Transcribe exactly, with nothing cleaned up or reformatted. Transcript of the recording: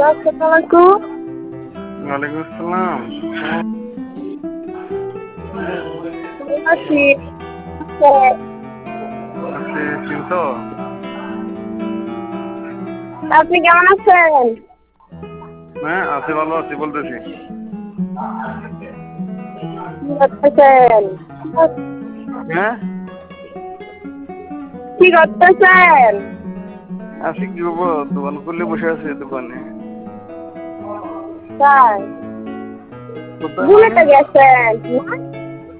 আসসালামু আলাইকুম। ওয়ালাইকুম আসসালাম। কেমন আছি? আছি, চিনছো? আপনি কেমন আছেন? হ্যাঁ, আছি, ভালো আছি বলতেছি। কি করতেছেন? হ্যাঁ, কি করতেছেন? আছি কি করবো, দোকান খুললে বসে আছি দোকানে। তাই কোথায় মানে? বুলেটে গেছেন না?